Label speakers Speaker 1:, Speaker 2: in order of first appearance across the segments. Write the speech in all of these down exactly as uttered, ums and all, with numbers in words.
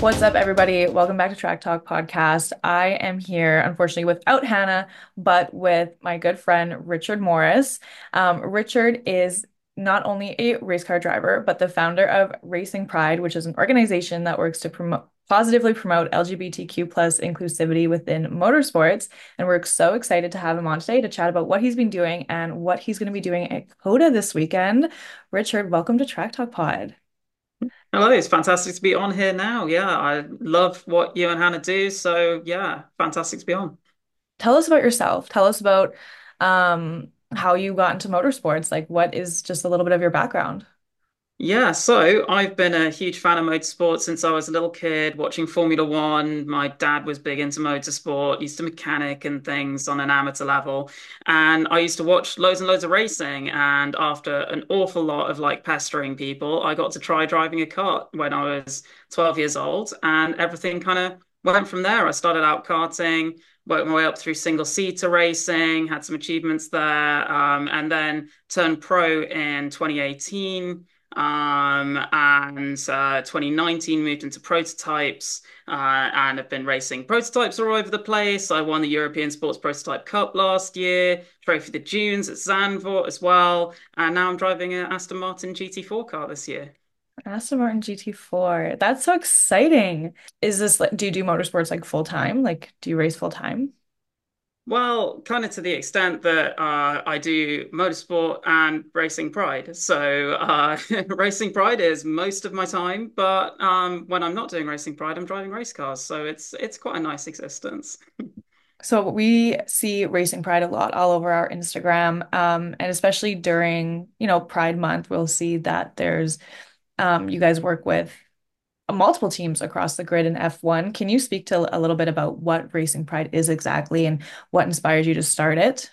Speaker 1: What's up, everybody? Welcome back to Track Talk Podcast. I am here, unfortunately, without Hannah, but with my good friend Richard Morris. Um, Richard is not only a race car driver, but the founder of Racing Pride, which is an organization that works to promote positively promote L G B T Q plus inclusivity within motorsports. And we're so excited to have him on today to chat about what he's been doing and what he's going to be doing at COTA this weekend. Richard, welcome to Track Talk Pod.
Speaker 2: Hello, it's fantastic to be on here now. Yeah, I love what you and Hannah do. So, yeah, fantastic to be on.
Speaker 1: Tell us about yourself. Tell us about um, how you got into motorsports. Like, what is just a little bit of your background?
Speaker 2: Yeah, so I've been a huge fan of motorsport since I was a little kid, watching Formula One. My dad was big into motorsport, used to mechanic and things on an amateur level. And I used to watch loads and loads of racing. And after an awful lot of like pestering people, I got to try driving a kart when I was twelve years old. And everything kind of went from there. I started out karting, worked my way up through single seater racing, had some achievements there, um, and then turned pro in twenty eighteen. Um, and uh, twenty nineteen moved into prototypes uh, and have been racing prototypes all over the place. I won the European Sports Prototype Cup last year, Trophy of the Dunes at Zandvoort as well, and now I'm driving an Aston Martin G T four car this year.
Speaker 1: Aston Martin G T four. That's so exciting. Is this like, do you do motorsports like full time? Like, do you race full time?
Speaker 2: Well, kind of to the extent that uh, I do motorsport and racing pride. So, uh, racing pride is most of my time, but um, when I'm not doing racing pride, I'm driving race cars. So it's it's quite a nice existence.
Speaker 1: So we see Racing Pride a lot all over our Instagram, um, and especially during, you know, Pride Month, we'll see that there's um, you guys work with multiple teams across the grid in F one. Can you speak to a little bit about what Racing Pride is exactly and what inspired you to start it?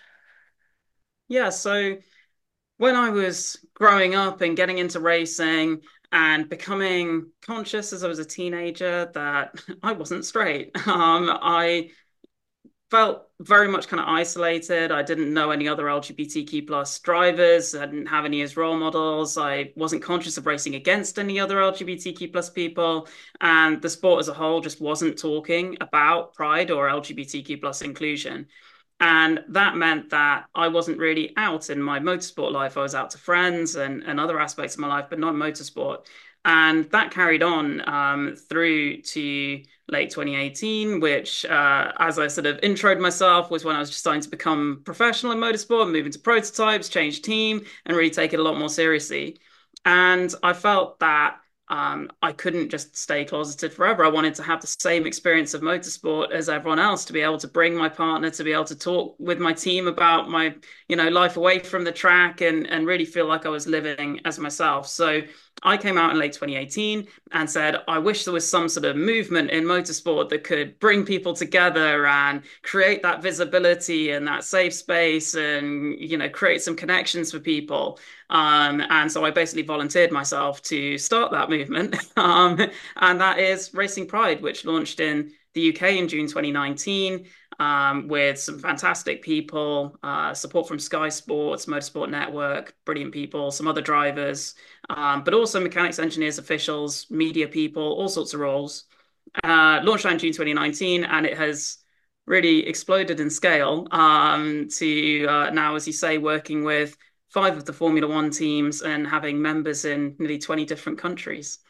Speaker 2: Yeah, so when I was growing up and getting into racing and becoming conscious as I was a teenager that I wasn't straight, um, I felt very much kind of isolated. I didn't know any other L G B T Q plus drivers. I didn't have any as role models. I wasn't conscious of racing against any other L G B T Q plus people. And the sport as a whole just wasn't talking about pride or L G B T Q plus inclusion. And that meant that I wasn't really out in my motorsport life. I was out to friends and, and other aspects of my life, but not motorsport. And that carried on um, through to late twenty eighteen, which, uh, as I sort of introed myself, was when I was just starting to become professional in motorsport, move into prototypes, change team, and really take it a lot more seriously. And I felt that um, I couldn't just stay closeted forever. I wanted to have the same experience of motorsport as everyone else, to be able to bring my partner, to be able to talk with my team about my, you know, life away from the track and and really feel like I was living as myself. So I came out in late twenty eighteen and said, I wish there was some sort of movement in motorsport that could bring people together and create that visibility and that safe space and, you know, create some connections for people. Um, and so I basically volunteered myself to start that movement. Um, and that is Racing Pride, which launched in the U K in June twenty nineteen. Um, with some fantastic people, uh, support from Sky Sports, Motorsport Network, brilliant people, some other drivers, um, but also mechanics, engineers, officials, media people, all sorts of roles. Uh, launched in June twenty nineteen, and it has really exploded in scale um, to uh, now, as you say, working with five of the Formula One teams and having members in nearly twenty different countries.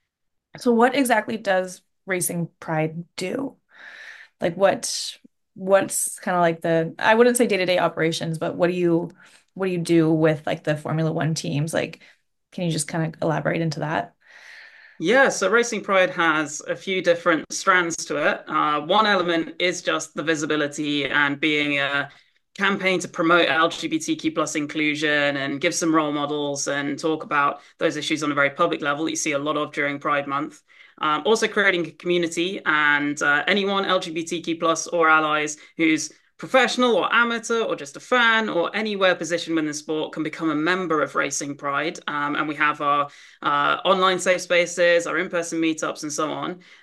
Speaker 1: So what exactly does Racing Pride do? Like what what's kind of like the I wouldn't say day-to-day operations, but what do you what do you do with like the Formula One teams? Like, can you just kind of elaborate into that?
Speaker 2: Yeah, so Racing Pride has a few different strands to it. Uh, one element is just the visibility and being a campaign to promote L G B T Q plus inclusion and give some role models and talk about those issues on a very public level that you see a lot of during Pride Month. Um, also creating a community and uh, anyone L G B T Q plus or allies who's professional or amateur or just a fan or anywhere positioned within the sport can become a member of Racing Pride. Um, and we have our uh, online safe spaces, our in-person meetups, and so on.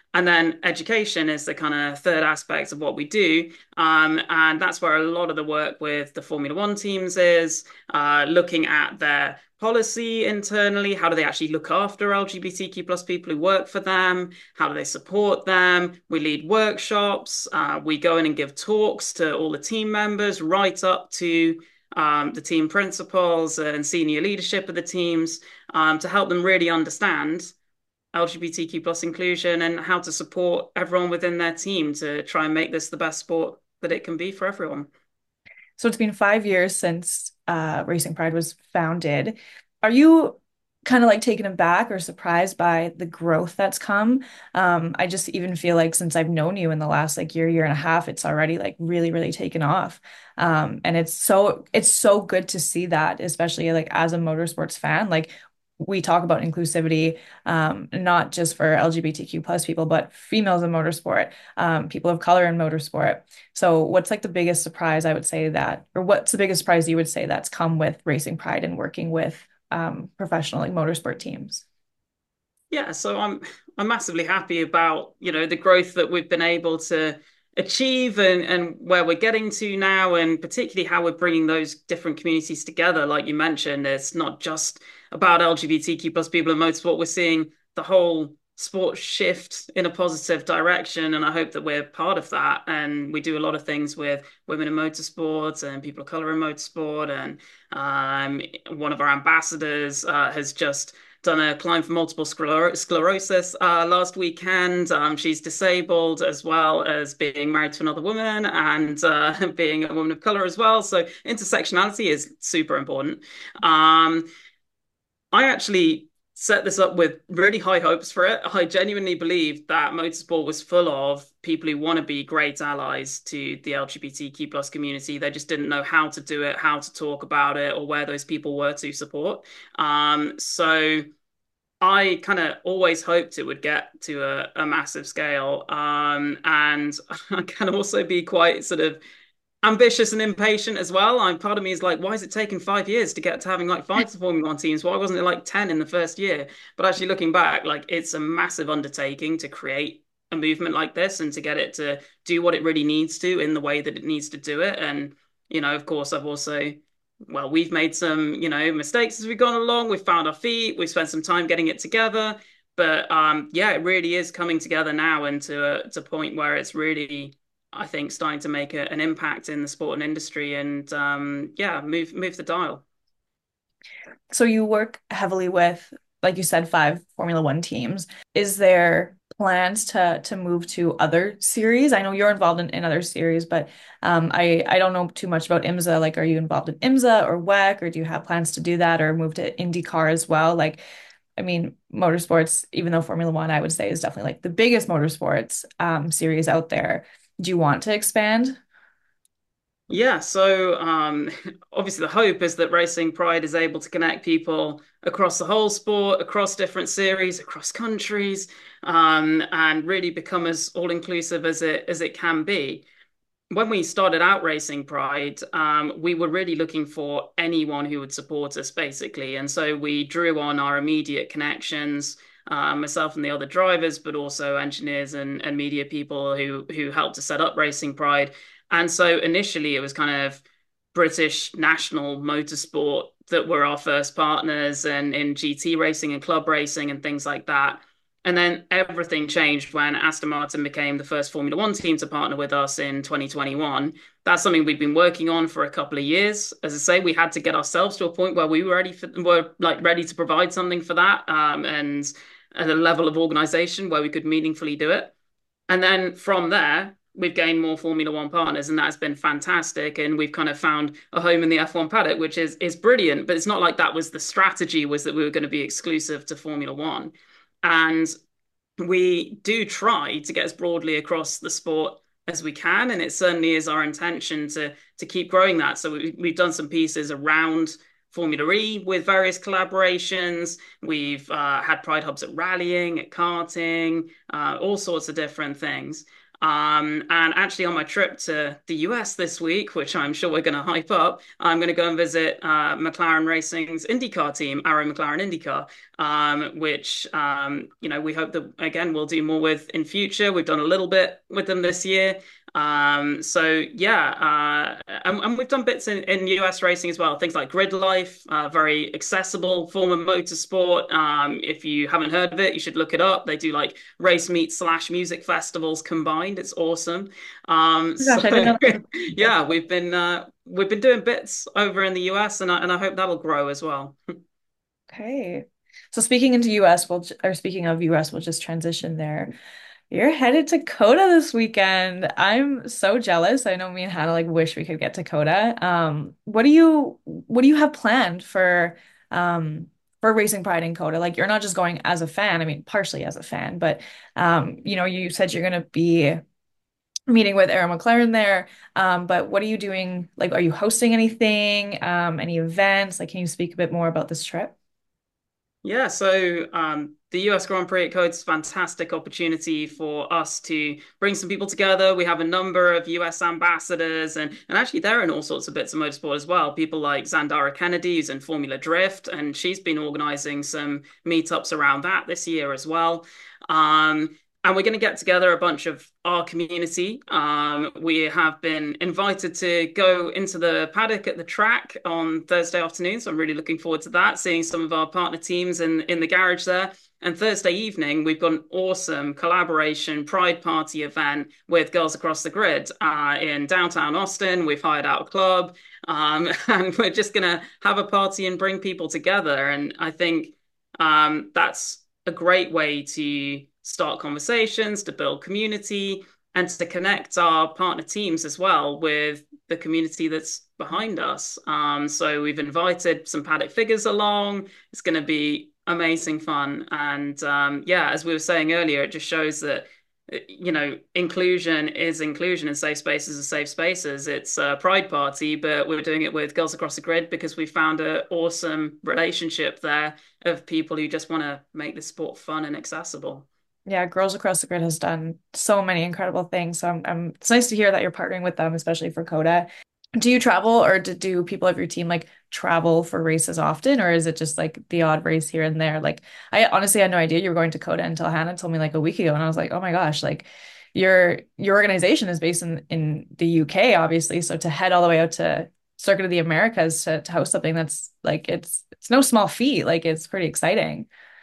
Speaker 2: And then education is the kind of third aspect of what we do. Um, and that's where a lot of the work with the Formula One teams is uh, looking at their policy internally. How do they actually look after L G B T Q plus people who work for them? How do they support them? We lead workshops. Uh, we go in and give talks to all the team members, right up to um, the team principals and senior leadership of the teams um, to help them really understand L G B T Q plus inclusion and how to support everyone within their team to try and make this the best sport that it can be for everyone.
Speaker 1: So it's been five years since uh, Racing Pride was founded. Are you kind of like taken aback or surprised by the growth that's come? Um, I just even feel like since I've known you in the last like year, year and a half, it's already like really, really taken off. Um, and it's so it's so good to see that, especially like as a motorsports fan. Like we talk about inclusivity, um, not just for L G B T Q plus people, but females in motorsport, um, people of color in motorsport. So what's like the biggest surprise I would say that, or what's the biggest surprise you would say that's come with Racing Pride and working with um, professional like motorsport teams?
Speaker 2: Yeah, so I'm I'm massively happy about, you know, the growth that we've been able to achieve and and where we're getting to now, and particularly how we're bringing those different communities together. Like you mentioned, it's not just about L G B T Q plus people in motorsport. We're seeing the whole sport shift in a positive direction, and I hope that we're part of that. And we do a lot of things with women in motorsport and people of color in motorsport. And um, one of our ambassadors uh, has just done a climb for multiple scler sclerosis uh, last weekend. Um, she's disabled as well as being married to another woman and uh, being a woman of color as well. So intersectionality is super important. Um, I actually set this up with really high hopes for it. I genuinely believed that motorsport was full of people who want to be great allies to the L G B T Q plus community. They just didn't know how to do it, how to talk about it, or where those people were to support. Um, so I kind of always hoped it would get to a, a massive scale. Um, and I can also be quite sort of ambitious and impatient as well. I'm part of me is like, why is it taking five years to get to having like five Formula One teams? Why wasn't it like ten in the first year? But actually looking back, like it's a massive undertaking to create a movement like this and to get it to do what it really needs to in the way that it needs to do it. And, you know, of course, I've also, well, we've made some, you know, mistakes as we've gone along. We've found our feet. We've spent some time getting it together. But um, yeah, it really is coming together now into a, to a point where it's really I think starting to make a, an impact in the sport and industry and um, yeah, move move the dial.
Speaker 1: So you work heavily with, like you said, five Formula One teams. Is there plans to to move to other series? I know you're involved in, in other series, but um, I I don't know too much about IMSA. Like, are you involved in IMSA or W E C, or do you have plans to do that or move to IndyCar as well? Like, I mean, motorsports, even though Formula One, I would say, is definitely like the biggest motorsports um, series out there. Do you want to expand?
Speaker 2: Yeah, so um, obviously the hope is that Racing Pride is able to connect people across the whole sport, across different series, across countries, um, and really become as all inclusive as it as it can be. When we started out Racing Pride, um, we were really looking for anyone who would support us, basically. And so we drew on our immediate connections, uh, myself and the other drivers, but also engineers and, and media people who who helped to set up Racing Pride. And so initially it was kind of British National Motorsport that were our first partners and in G T racing and club racing and things like that. And then everything changed when Aston Martin became the first Formula One team to partner with us in twenty twenty-one. That's something we've been working on for a couple of years. As I say, we had to get ourselves to a point where we were ready for, were like ready to provide something for that, um, and at a level of organization where we could meaningfully do it. And then from there, we've gained more Formula One partners, and that's been fantastic. And we've kind of found a home in the F one paddock, which is is brilliant. But it's not like that was the strategy, was that we were going to be exclusive to Formula One. And we do try to get as broadly across the sport as we can, and it certainly is our intention to to keep growing that. So we, we've done some pieces around Formula E with various collaborations. We've uh, had Pride Hubs at rallying, at karting, uh, all sorts of different things. Um, and actually, on my trip to the U S this week, which I'm sure we're going to hype up, I'm going to go and visit uh, McLaren Racing's IndyCar team, Arrow McLaren IndyCar, um, which um, you know we hope that again we'll do more with in future. We've done a little bit with them this year. Um, so yeah, uh, and, and we've done bits in, in U S racing as well. Things like Grid Life, uh, very accessible form of motorsport. Um, if you haven't heard of it, you should look it up. They do like race meet slash music festivals combined. It's awesome. Um,
Speaker 1: Oh
Speaker 2: so
Speaker 1: gosh, I didn't know that.
Speaker 2: yeah, we've been uh, we've been doing bits over in the U S, and I, and I hope that'll grow as well.
Speaker 1: Okay. So speaking into U S, we'll or speaking of U S, we'll just transition there. You're headed to Coda this weekend. I'm so jealous. I know me and Hannah like wish we could get to Coda. Um, what do you what do you have planned for um for Racing Pride in Coda? Like you're not just going as a fan, I mean partially as a fan, but um, you know, you said you're gonna be meeting with Arrow McLaren there. Um, but what are you doing? Like, are you hosting anything? Um, any events? Like, can you speak a bit more about this trip?
Speaker 2: Yeah, so um, the U S Grand Prix at Code's a fantastic opportunity for us to bring some people together. We have a number of U S ambassadors, and and actually they're in all sorts of bits of motorsport as well. People like Zandara Kennedy, who's in Formula Drift, and she's been organizing some meetups around that this year as well. Um, and we're going to get together a bunch of our community. Um, we have been invited to go into the paddock at the track on Thursday afternoon, so I'm really looking forward to that, seeing some of our partner teams in in the garage there. And Thursday evening, we've got an awesome collaboration Pride Party event with Girls Across the Grid uh, in downtown Austin. We've hired out a club, um, and we're just going to have a party and bring people together. And I think um, that's a great way to start conversations, to build community, and to connect our partner teams as well with the community that's behind us. Um, so we've invited some paddock figures along. It's going to be amazing fun. And um, yeah, as we were saying earlier, it just shows that you know, inclusion is inclusion and safe spaces are safe spaces. It's a pride party, but we're doing it with Girls Across the Grid because we found an awesome relationship there of people who just want to make this sport fun and accessible.
Speaker 1: Yeah, Girls Across the Grid has done so many incredible things. So I'm, I'm it's nice to hear that you're partnering with them, especially for Coda. Do you travel or do, do people of your team like travel for races often, or is it just like the odd race here and there? Like I honestly had no idea you were going to Coda until Hannah told me like a week ago, and I was like, oh my gosh, like your your organization is based in in the U K, obviously. So to head all the way out to Circuit of the Americas to, to host something that's like it's it's no small feat. Like it's pretty exciting.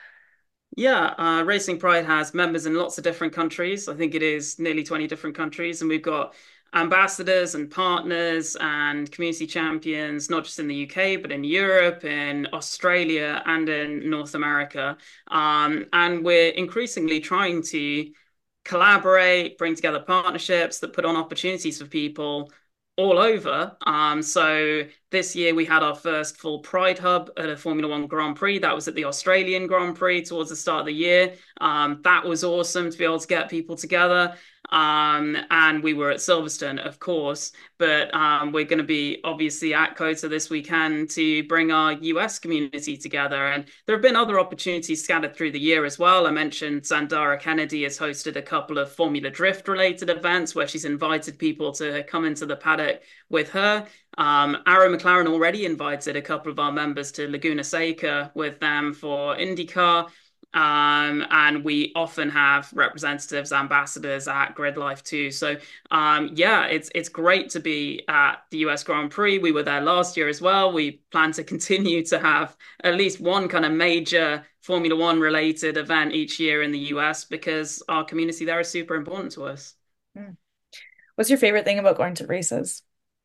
Speaker 2: Yeah, uh, Racing Pride has members in lots of different countries. I think it is nearly twenty different countries, and we've got ambassadors and partners and community champions, not just in the U K, but in Europe, in Australia, and in North America. Um, and we're increasingly trying to collaborate, bring together partnerships that put on opportunities for people all over. Um, so this year we had our first full Pride Hub at a Formula One Grand Prix. That was at the Australian Grand Prix towards the start of the year. Um, that was awesome to be able to get people together. Um, and we were at Silverstone, of course, but um, we're going to be obviously at COTA this weekend to bring our U S community together. And there have been other opportunities scattered through the year as well. I mentioned Zandara Kennedy has hosted a couple of Formula Drift related events where she's invited people to come into the paddock with her. Um, Arrow McLaren already invited a couple of our members to Laguna Seca with them for IndyCar. Um, and we often have representatives, ambassadors at Grid Life too. So um, yeah, it's it's great to be at the U S Grand Prix. We were there last year as well. We plan to continue to have at least one kind of major Formula One related event each year in the U S because our community there is super important to us.
Speaker 1: Hmm. What's your favorite thing about going to races?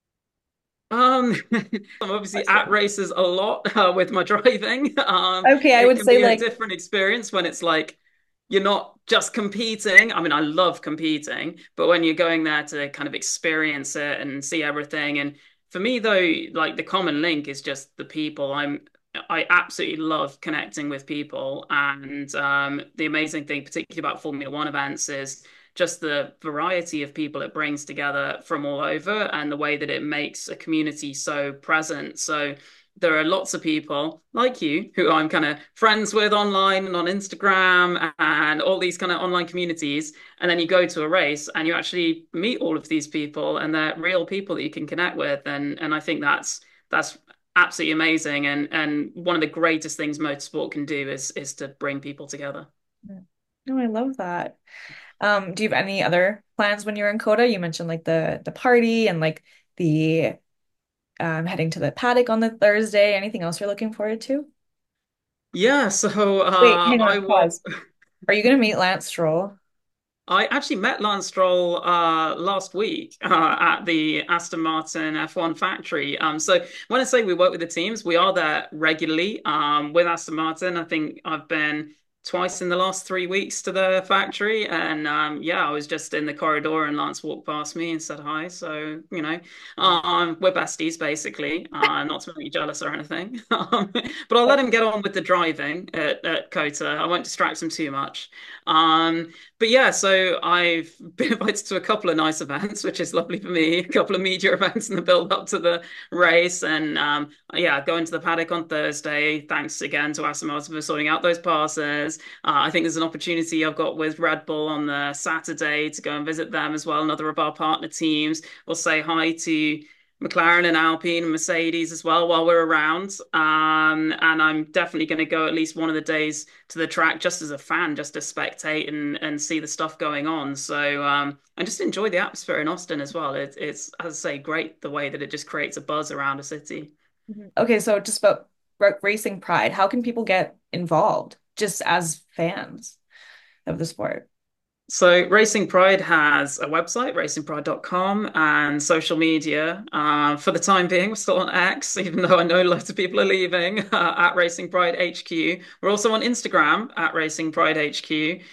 Speaker 2: Um, I'm obviously at races a lot uh, with my driving. Um,
Speaker 1: Okay, I
Speaker 2: it
Speaker 1: would
Speaker 2: can
Speaker 1: say
Speaker 2: be a
Speaker 1: like
Speaker 2: different experience when it's like you're not just competing. I mean, I love competing, but when you're going there to kind of experience it and see everything, and for me though, like the common link is just the people. I'm I absolutely love connecting with people, and um, the amazing thing, particularly about Formula One events, is just the variety of people it brings together from all over and the way that it makes a community so present. So there are lots of people like you who I'm kind of friends with online and on Instagram and all these kind of online communities. And then you go to a race and you actually meet all of these people and they're real people that you can connect with. And and I think that's that's absolutely amazing. And and one of the greatest things motorsport can do is is to bring people together.
Speaker 1: Mm. No, I love that. Um, do you have any other plans when you're in Coda? You mentioned like the the party and like the um heading to the paddock on the Thursday. Anything else you're looking forward to?
Speaker 2: Yeah, so
Speaker 1: Wait,
Speaker 2: uh
Speaker 1: hang
Speaker 2: I
Speaker 1: on,
Speaker 2: will
Speaker 1: pause. Are you gonna meet Lance Stroll?
Speaker 2: I actually met Lance Stroll uh, last week uh, at the Aston Martin F one factory. Um, so when I say we work with the teams, we are there regularly um, with Aston Martin. I think I've been twice in the last three weeks to the factory, and um, yeah, I was just in the corridor and Lance walked past me and said hi. So you know, um, we're besties basically. Uh, not to make you jealous or anything, um, but I'll let him get on with the driving at, at COTA. I won't distract him too much. Um, but yeah, so I've been invited to a couple of nice events, which is lovely for me. A couple of media events in the build up to the race, and um, yeah, going to the paddock on Thursday. Thanks again to Aston Martin for sorting out those passes. Uh, I think there's an opportunity I've got with Red Bull on the Saturday to go and visit them as well, another of our partner teams. We'll say hi to McLaren and Alpine and Mercedes as well while we're around. Um, and I'm definitely going to go at least one of the days to the track just as a fan, just to spectate and, and see the stuff going on. So um, and just enjoy the atmosphere in Austin as well. It, it's, as I say, great the way that it just creates a buzz around a city.
Speaker 1: Mhm. Okay, so just about r Racing Pride, how can people get involved just as fans of the sport?
Speaker 2: So Racing Pride has a website, racing pride dot com, and social media. Uh, for the time being, we're still on X, even though I know lots of people are leaving, uh, at Racing Pride H Q. We're also on Instagram at Racing Pride H Q.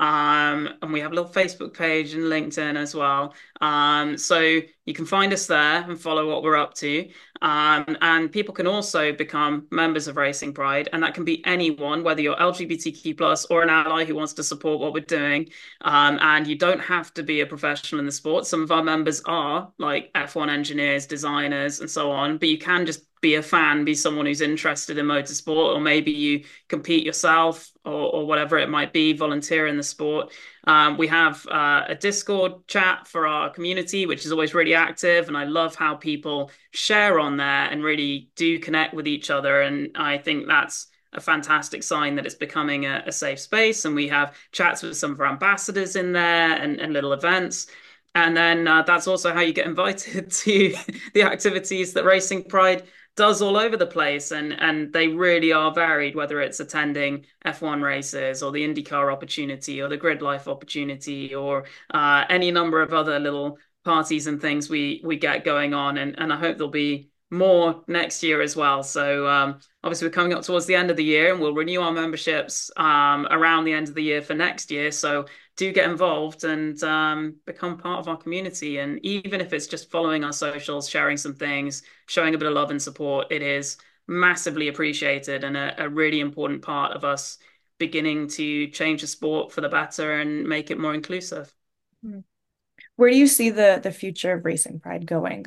Speaker 2: Um, and we have a little Facebook page and LinkedIn as well. Um, so you can find us there and follow what we're up to. Um, and people can also become members of Racing Pride, and that can be anyone, whether you're L G B T Q plus or an ally who wants to support what we're doing. Um, and you don't have to be a professional in the sport. Some of our members are like F one engineers, designers, and so on, but you can just be a fan, be someone who's interested in motorsport, or maybe you compete yourself or, or whatever it might be, volunteer in the sport. Um, we have uh, a Discord chat for our community, which is always really active. And I love how people share on there and really do connect with each other. And I think that's a fantastic sign that it's becoming a, a safe space. And we have chats with some of our ambassadors in there and, and little events. And then uh, that's also how you get invited to the activities that Racing Pride does all over the place. And, and they really are varied, whether it's attending F one races or the IndyCar opportunity or the Grid Life opportunity or uh, any number of other little parties and things we we get going on. And, and I hope there'll be more next year as well. So um, obviously we're coming up towards the end of the year and we'll renew our memberships um, around the end of the year for next year. So do get involved and um, become part of our community. And even if it's just following our socials, sharing some things, showing a bit of love and support, it is massively appreciated and a, a really important part of us beginning to change the sport for the better and make it more inclusive.
Speaker 1: Mhm. Where do you see the the future of Racing Pride going?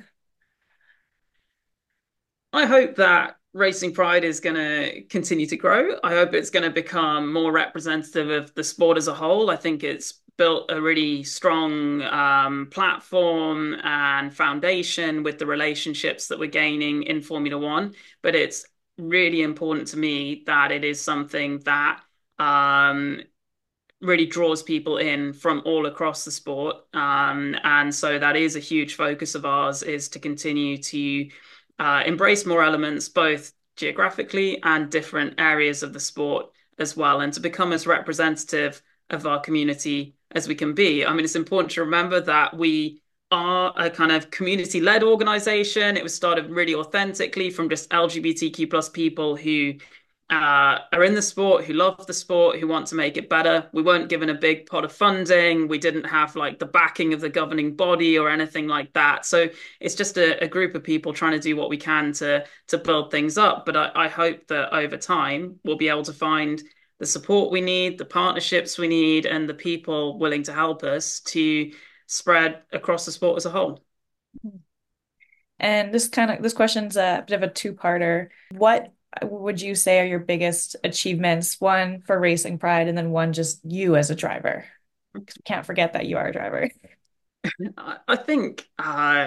Speaker 2: I hope that Racing Pride is going to continue to grow. I hope it's going to become more representative of the sport as a whole. I think it's built a really strong um, platform and foundation with the relationships that we're gaining in Formula One. But it's really important to me that it is something that um, really draws people in from all across the sport. Um, and so that is a huge focus of ours is to continue to uh, embrace more elements, both geographically and different areas of the sport as well, and to become as representative of our community as we can be. I mean, it's important to remember that we are a kind of community-led organization. It was started really authentically from just L G B T Q plus people who uh, are in the sport, who love the sport, who want to make it better. We weren't given a big pot of funding. We didn't have like the backing of the governing body or anything like that. So it's just a, a group of people trying to do what we can to to build things up. But I, I hope that over time we'll be able to find the support we need, the partnerships we need, and the people willing to help us to spread across the sport as a whole.
Speaker 1: And this kind of this question's a bit of a two-parter. What would you say are your biggest achievements? One for Racing Pride, and then one just you as a driver. 'Cause we can't forget that you are a driver.
Speaker 2: I, I think uh,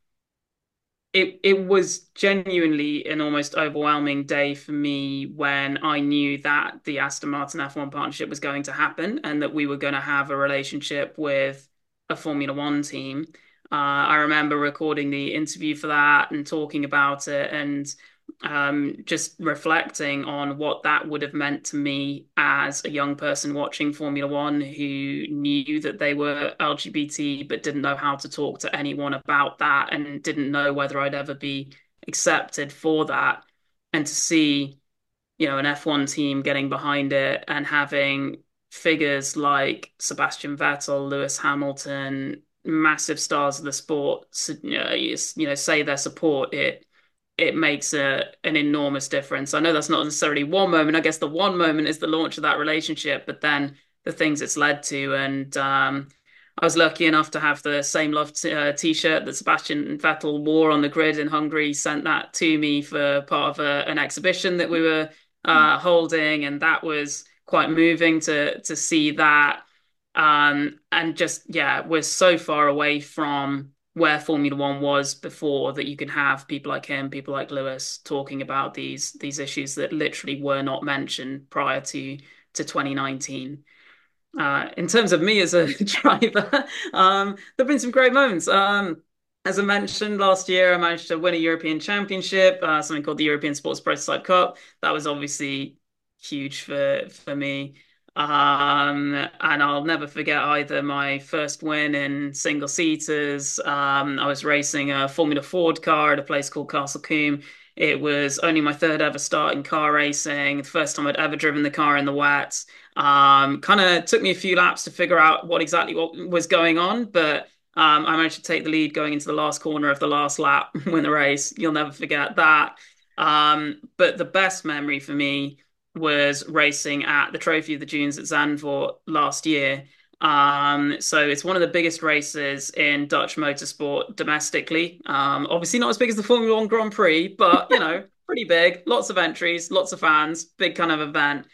Speaker 2: it it was genuinely an almost overwhelming day for me when I knew that the Aston Martin F one partnership was going to happen and that we were going to have a relationship with a Formula One team. Uh, I remember recording the interview for that and talking about it and um, just reflecting on what that would have meant to me as a young person watching Formula One who knew that they were L G B T but didn't know how to talk to anyone about that and didn't know whether I'd ever be accepted for that. And to see, you know, an F one team getting behind it and having figures like Sebastian Vettel, Lewis Hamilton, massive stars of the sport, you know, you know, say their support, it it makes a an enormous difference. I know that's not necessarily one moment. I guess the one moment is the launch of that relationship, but then the things it's led to. And um, I was lucky enough to have the Same Love t uh, t-shirt that Sebastian Vettel wore on the grid in Hungary. He sent that to me for part of a, an exhibition that we were uh, holding, and that was quite moving to to see that. Um, and just yeah, we're so far away from where Formula One was before that you can have people like him, people like Lewis talking about these these issues that literally were not mentioned prior to to twenty nineteen. Uh, in terms of me as a driver, um, there have been some great moments. Um, as I mentioned last year, I managed to win a European Championship, uh, something called the European Sports Prototype Cup. That was obviously huge for for me. Um, and I'll never forget either my first win in single seaters. Um, I was racing a Formula Ford car at a place called Castle Combe. It was only my third ever start in car racing, the first time I'd ever driven the car in the wet. Um, kind of took me a few laps to figure out what exactly what was going on, but um, I managed to take the lead going into the last corner of the last lap, win the race. You'll never forget that. Um, but the best memory for me was racing at the Trophy of the Dunes at Zandvoort last year. Um, so it's one of the biggest races in Dutch motorsport domestically. Um, obviously not as big as the Formula One Grand Prix, but you know, pretty big. Lots of entries, lots of fans, big kind of event.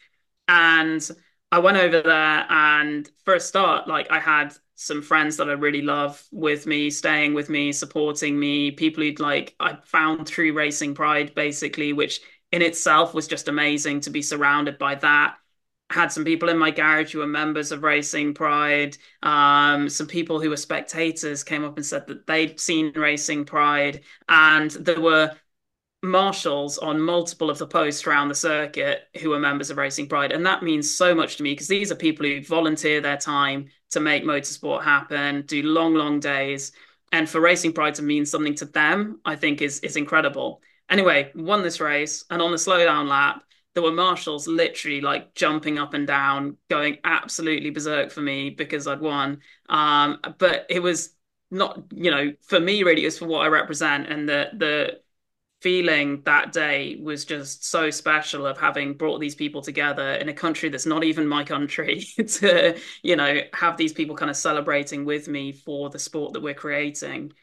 Speaker 2: And I went over there and for a start, like I had some friends that I really love with me, staying with me, supporting me, people who'd like I found through Racing Pride, basically, which in itself was just amazing to be surrounded by that. I had some people in my garage who were members of Racing Pride. Um, some people who were spectators came up and said that they'd seen Racing Pride, and there were marshals on multiple of the posts around the circuit who are members of Racing Pride. And that means so much to me because these are people who volunteer their time to make motorsport happen, do long, long days. And for Racing Pride to mean something to them, I think is is incredible. Anyway, won this race, and on the slowdown lap, there were marshals literally like jumping up and down, going absolutely berserk for me because I'd won. Um, but it was not, you know, for me really, it was for what I represent and the the feeling that day was just so special of having brought these people together in a country that's not even my country to, you know, have these people kind of celebrating with me for the sport that we're creating.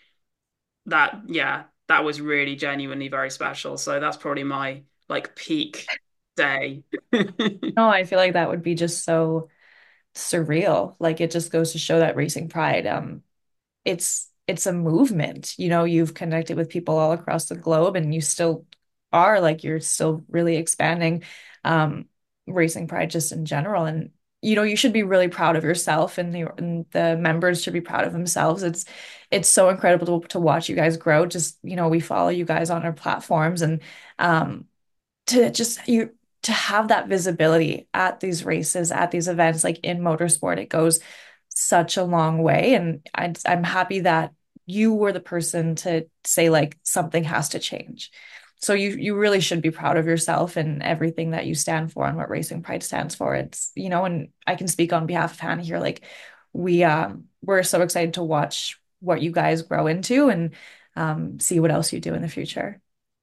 Speaker 2: That, yeah, that was really genuinely very special. So that's probably my like peak day.
Speaker 1: No, I feel like that would be just so surreal. Like it just goes to show that Racing Pride, um, it's it's a movement. You know, you've connected with people all across the globe and you still are like you're still really expanding um Racing Pride just in general. And you know, you should be really proud of yourself and the and the members should be proud of themselves. It's it's so incredible to, to watch you guys grow. Just, you know, we follow you guys on our platforms and um to just you to have that visibility at these races, at these events, like in motorsport, it goes such a long way. And I, I'm happy that you were the person to say like something has to change. So you you really should be proud of yourself and everything that you stand for and what Racing Pride stands for. It's, you know, and I can speak on behalf of Hannah here. Like we um we're so excited to watch what you guys grow into and um see what else you do in the future.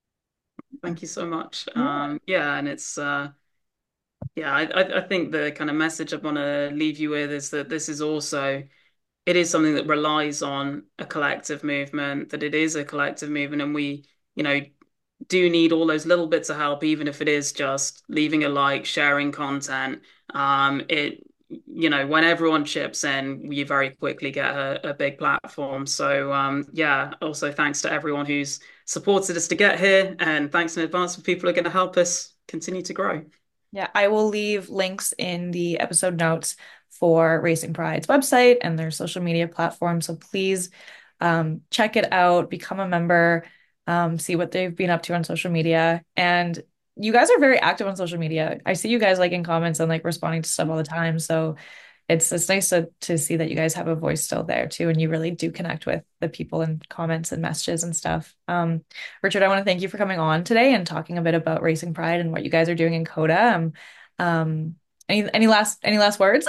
Speaker 2: Thank you so much.
Speaker 1: Yeah.
Speaker 2: Um, yeah, and it's uh yeah, I I I think the kind of message I want to leave you with is that this is also it is something that relies on a collective movement, that it is a collective movement, and we, you know, do need all those little bits of help, even if it is just leaving a like, sharing content. Um, it, you know, when everyone chips in, you very quickly get a, a big platform. So, um, yeah, also thanks to everyone who's supported us to get here, and thanks in advance for people who are going to help us continue to grow.
Speaker 1: Yeah, I will leave links in the episode notes for Racing Pride's website and their social media platform. So please um, check it out, become a member, um, see what they've been up to on social media. And you guys are very active on social media. I see you guys liking comments and like responding to stuff all the time. So it's it's nice to to see that you guys have a voice still there too, and you really do connect with the people in comments and messages and stuff. Um, Richard, I want to thank you for coming on today and talking a bit about Racing Pride and what you guys are doing in COTA. Um, um, any any last any last words?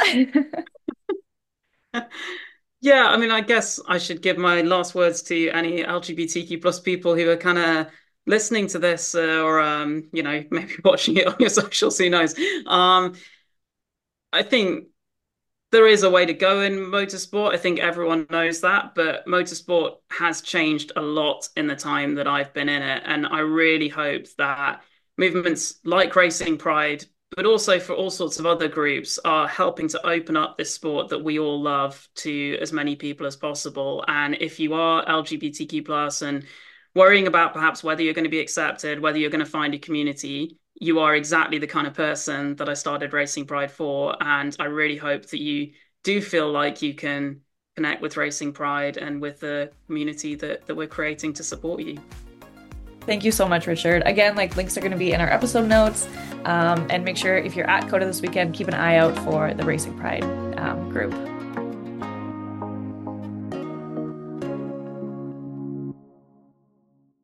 Speaker 2: Yeah, I mean, I guess I should give my last words to any L G B T Q plus people who are kind of listening to this uh, or um, you know, maybe watching it on your socials, who knows. Um, I think there is a way to go in motorsport. I think everyone knows that, but motorsport has changed a lot in the time that I've been in it. And I really hope that movements like Racing Pride, but also for all sorts of other groups, are helping to open up this sport that we all love to as many people as possible. And if you are L G B T Q plus and worrying about perhaps whether you're going to be accepted, whether you're going to find a community, you are exactly the kind of person that I started Racing Pride for. And I really hope that you do feel like you can connect with Racing Pride and with the community that, that we're creating to support you.
Speaker 1: Thank you so much, Richard. Again, like links are going to be in our episode notes. Um, and make sure if you're at COTA this weekend, keep an eye out for the Racing Pride um, group.